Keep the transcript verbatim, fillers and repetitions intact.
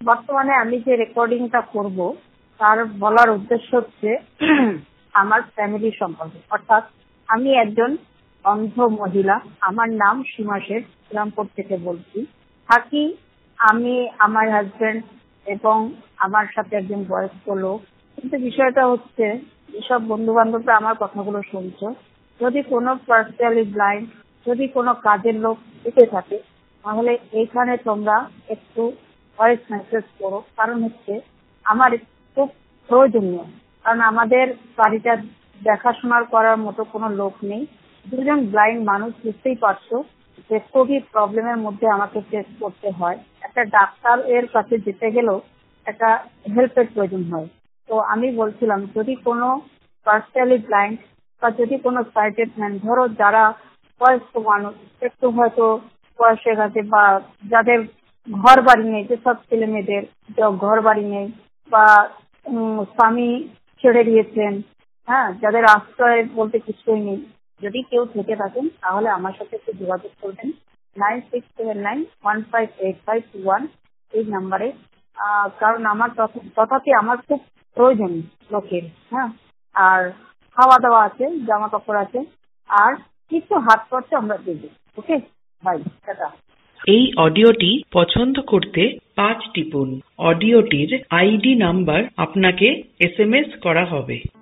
বর্তমানে আমি যে রেকর্ডিংটা করব তার বলার উদ্দেশ্য হচ্ছে আমার ফ্যামিলি সম্পর্কে, অর্থাৎ আমি একজন অন্ধ মহিলা, আমার নাম সীমা শেখ, রামপুর থেকে বলছি। থাকি আমি, আমার হাজবেন্ড এবং আমার সাথে একজন বয়স্ক লোক। কিন্তু বিষয়টা হচ্ছে, যেসব বন্ধু বান্ধবরা আমার কথাগুলো শুনছো, যদি কোনো পার্সোনালি ব্লাইন্ড, যদি কোনো কাজের লোক এসে থাকে, তাহলে এইখানে তোমরা একটু ভয়েস মেসেজ করো। কারণ হচ্ছে আমার খুব প্রয়োজনীয়, কারণ আমাদের বাড়িটা দেখাশোনার করার মতো কোনো লোক নেই। দুজন ব্লাইন্ড মানুষ, বুঝতেই পারছো যে খুবই প্রবলেমের মধ্যে আমাকে ফেস করতে হয়। একটা ডাক্তার এর কাছে যেতে গেলেও একটা হেল্পের প্রয়োজন হয়। তো আমি বলছিলাম, যদি কোনো পার্সোনালি ব্লাইন্ড বা যদি কোনো সাইটেড ম্যান, ধরো যারা বয়স্ক মানুষ, একটু হয়তো বয়স হয়ে গেছে, বা যাদের ঘর বাড়ি নেই, যেসব ছেলে মেয়েদের ঘর বাড়ি নেই বা উম, স্বামী ছেড়ে দিয়েছেন, হ্যাঁ, যাদের আশ্রয় বলতে কিছুই নেই, যদি কেউ থেকে থাকেন তাহলে আমার সাথে একটু যোগাযোগ করবেন nine six seven nine one five eight five one এই নাম্বারে। কারণ আমার তথা- তথাপি আমার খুব প্রয়োজন লোকের। হ্যাঁ, আর খাওয়া দাওয়া আছে, জামা কাপড় আছে, আর কিছু হাত খরচা আমরা দেবো। Okay, bye, tata. এই অডিওটি পছন্দ করতে পাঁচ টিপুন। অডিওটির আইডি নাম্বার আপনাকে এস এম এস করা হবে।